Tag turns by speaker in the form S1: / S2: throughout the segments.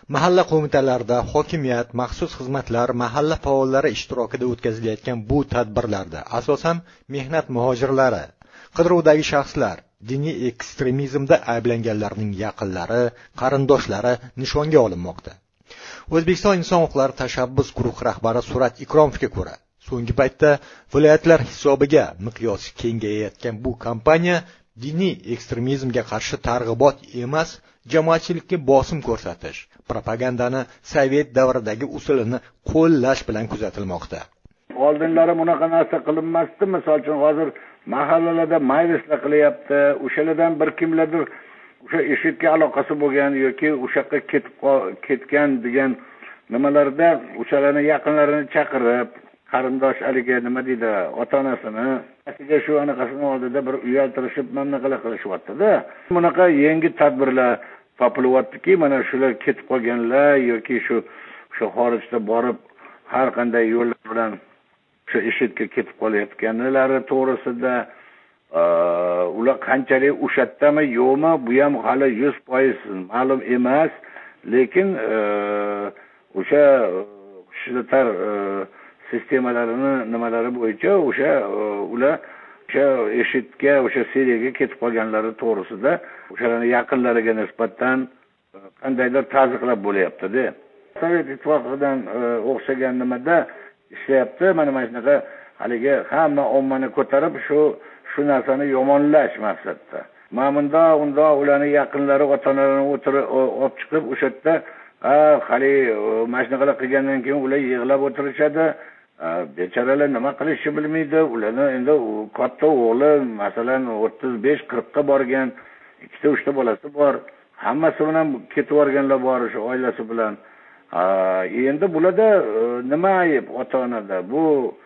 S1: Mahalla qo'mitalarida hokimiyat, maxsus xizmatlar, mahalla faollari ishtirokida o'tkazilayotgan bu tadbirlarda asosan mehnat muhojirlari, qidiruvdagi shaxslar, diniy ekstremizmda ayblanganlarning yaqinlari, qarindoshlari nishonga olinmoqda. O'zbekiston inson huquqlari tashabbus guruhi rahbari Surat Ikromovga ko'ra, so'nggi paytda viloyatlar hisobiga miqyosi kengayayotgan bu kampaniya diniy ekstremizmga qarshi targ'ibot emas, jamoatchilikka bosim ko'rsatish, propagandani sovet davridagi usulini qo'llash bilan kuzatilmoqda.
S2: Oldinlari bunaqa narsa qilinmasdi. Misol uchun hozir mahallalarda majlislar qilyapti. O'shalardan bir kimlardir o'sha IShIDga aloqasi bo'lgan yoki o'sha yoqqa ketgan degan nimalarda o'shalarni yaqinlarini chaqirib, qarindosh aliga nima deydi, ota-onasini asiga shu anaqasini oldida bir uyaltirishib, mana qila qilishyapti-da. Bunaqa yangi tadbirlar topilyaptiki, mana shular ketib qolganlar yoki shu xorijda borib har qanday yo'llar bilan shu IShIDga ketib qolayotganlari to'g'risida ular qanchalik o'shatdami yo'qmi, bu ham hali 100% ma'lum emas, lekin o'sha shiddatar sistemalarini nimalari bo'yicha o'sha ular o'sha IShIDga, o'sha Siriyaga ketib qolganlari to'g'risida o'shalarning yaqinlariga nisbatan qandaydir ta'ziqlar bo'lyapti-da. Sovet ittifoqidan o'xshagan nimada ishlayapti. Mana shunaqa haligi hamma ommani ko'tarib shu narsani yomonlash maqsadda. Ma'munda unda ularning yaqinlari, ota-onalarini olib chiqib o'sha yerda hali mana shunaqa qilgandan keyin ular yig'lab o'tirishadi. Bechoralar nima qilishni bilmaydi. Ularni endi katta o'g'li masalan 35-40 ga borgan, 2-3 bolasi bor. Hammasi bilan ketib borganlar bor shu oilasi bilan. Endi bularda nima ayb ota-onada? Bu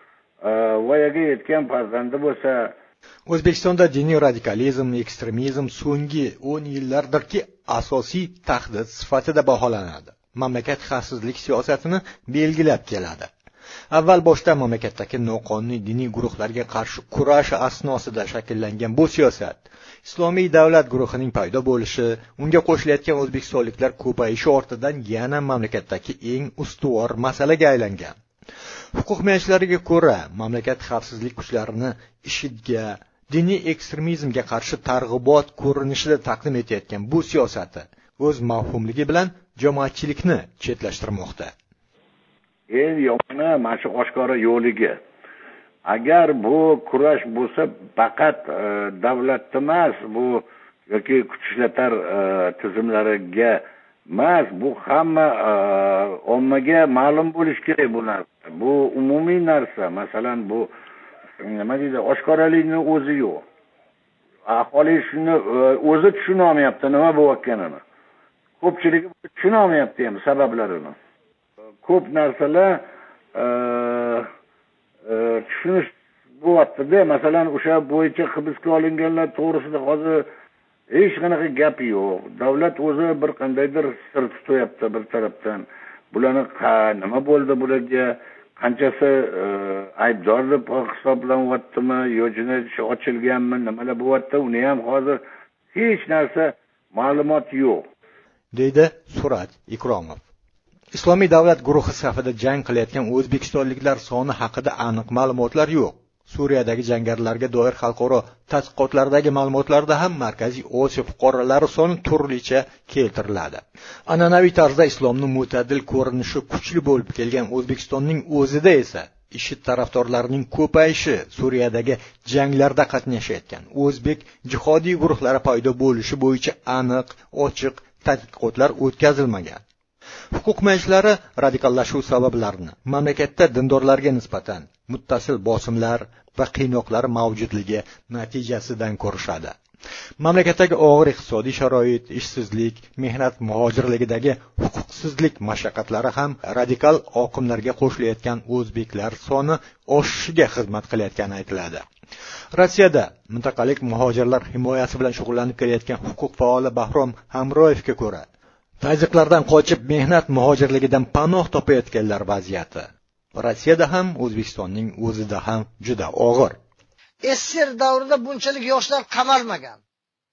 S2: voyaga yetgan farzandi bo'lsa,
S1: O'zbekistonda diniy radikalizm, ekstremizm so'nggi 10 yillardirki asosiy tahdid sifatida baholanadi. Mamlakat xavfsizlik siyosatini belgilab keladi. Avval boshda mamlakatdagi noqonuniy diniy guruhlarga qarshi kurash asnosida shakllangan bu siyosat Islomiy davlat guruhining paydo bo'lishi, unga qo'shilayotgan o'zbekistonliklar ko'payishi ortidan yana mamlakatdagi eng ustuvor masalaga aylangan. Huquq himoyachilariga ko'ra, mamlakat xavfsizlik kuchlarini IShIDga, diniy ekstremizmga qarshi targ'ibot ko'rinishida taqdim etayotgan bu siyosati o'z mavhumligi bilan jamoatchilikni chetlashtirmoqda.
S2: Eng yomoni mana shu oshkora yo'ligi. Agar bu kurash bo'lsa, faqat davlat emas, bu yoki kuch ishlatar tizimlariga emas, bu hamma ommaga ma'lum bo'lishi kerak bu narsa. Bu umumiy narsa. Masalan, bu nima deydi, oshkoralikni o'zi yo'q. Aholi shuni o'zi tushuna olmayapti, nima bo'layotganini. Ko'pchilik tushuna olmayapti ham sabablarini. Ko'p narsalar tushunish bo'lyapti-da. Masalan, o'sha bo'yicha hibsga olinganlar to'g'risida hozir hech qanaqa gap yo'q. Davlat o'zi bir qandaydir sir tutyapti bir tarafdan. Bularni nima bo'ldi bularga, qanchasi aybdor deb hisoblanyaptimi, yo jinoyat ishi ochilganmi, nimalar bo'lyapti, uni ham hozir hech narsa ma'lumot yo'q,
S1: deydi Surat Ikromov. Islomiy davlat guruhi safida jang qilayotgan o'zbekistonliklar soni haqida aniq ma'lumotlar yo'q. Suriyadagi jangarilarga doir xalqaro tadqiqotlardagi ma'lumotlarda ham Markaziy Osiyo fuqarolari soni turlicha keltiriladi. An'anaviy tarzda islomni mo'tadil ko'rinishi kuchli bo'lib kelgan O'zbekistonning o'zida esa IShID tarafdorlarining ko'payishi Suriyadagi janglarda qatnashayotgan o'zbek jihodiy guruhlari paydo bo'lishi bo'yicha aniq, ochiq tadqiqotlar o'tkazilmagan. Huquq himoyachilari radikallashuv sabablarini mamlakatda dindorlarga nisbatan muttasil bosimlar va qiynoqlar mavjudligi natijasidan ko'rishadi. Mamlakatdagi og'ir iqtisodiy sharoit, ishsizlik, mehnat muhojirligidagi huquqsizlik mashaqqatlari ham radikal oqimlarga qo'shilayotgan o'zbeklar soni oshishiga xizmat qilayotgani aytiladi. Rossiyada mintaqalik muhojirlar himoyasi bilan shug'ullanib kelayotgan huquq faoli Bahrom Hamroyevga ko'ra, tazyiqlardan qochib mehnat muhojirligidan panoh topayotganlar vaziyati Rossiyada ham, O'zbekistonning o'zida ham juda og'ir.
S3: SSR davrida bunchalik yoshlar qamalmagan.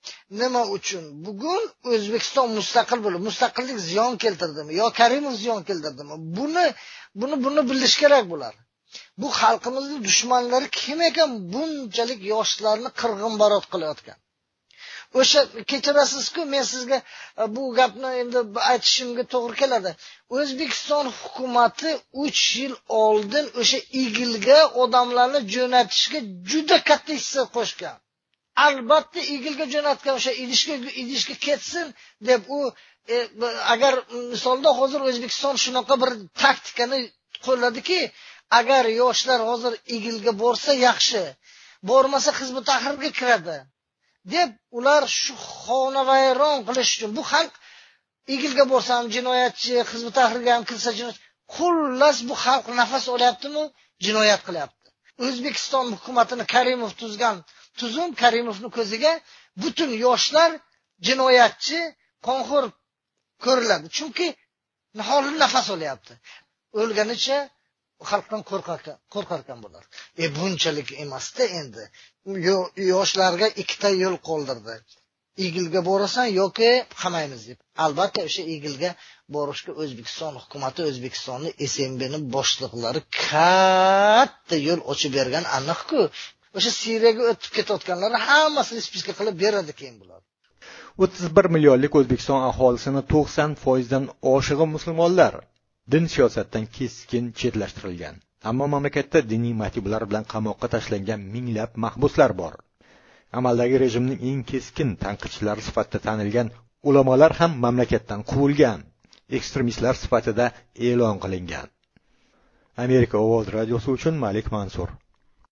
S3: Nima uchun? Bugun O'zbekiston mustaqil bo'lib, mustaqillik ziyon keltirdimi yo Karimov ziyon keltirdimi? Buni bilish kerak bular. Bu xalqimizning dushmanlari kim ekan bunchalik yoshlarni qirg'inbarot qilayotgan? O'sha kechirasiz-ku, men sizga bu gapni endi aytishimga to'g'ri keladi. O'zbekiston hukumatı 3 yil oldin o'sha Igilga odamlarni jo'natishga juda katta hissa qo'shgan. Albatta Igilga jo'natgan, o'sha idishga ketsin deb u agar misolda hozir O'zbekiston shunaqa bir taktikani qo'lladiki, agar yoshlar hozir Igilga borsa yaxshi, bormasa Hizb ut-Tahrirga kiradi deb ular shu xonavayron qilish uchun bu xalq Igilga borsa ham jinoyatchi, Hizb ut-Tahrirga ham kirsa jinoyatchi. Xullas bu xalq nafas olyaptimi, jinoyat qilyapti. O'zbekiston hukumatini Karimov tuzgan tuzum, Karimovning ko'ziga butun yoshlar jinoyatchi, qonxo'r ko'riladi. Chunki naholi nafas olyapti. O'lganicha xalqdan qo'rqarkan bular. Bunchalik emasda endi. Yoshlarga ikkita yo'l qoldirdi. Igilga borasan yoki qamaymiz deb. Albatta o'sha Igilga borishga O'zbekiston hukumatı, O'zbekistonning SMBning boshliqlari katta yo'l ochib bergan aniq-ku. O'sha Siriyaga o'tib ketayotganlar hammasini spiska qilib beradi keyin bular.
S1: 31 millionlik O'zbekiston aholisini 90% dan oshig'i musulmonlar. Din siyosatdan keskin chetlashtirilgan. Ammo mamlakatda diniy motivlar bilan qamoqqa tashlangan minglab mahbuslar bor. Amaldagi rejimning eng keskin tanqidchilari sifatida tanilgan ulamolar ham mamlakatdan quvilgan, ekstremistlar sifatida e'lon qilingan. Amerika Ovoz radiosi uchun Malik Mansur.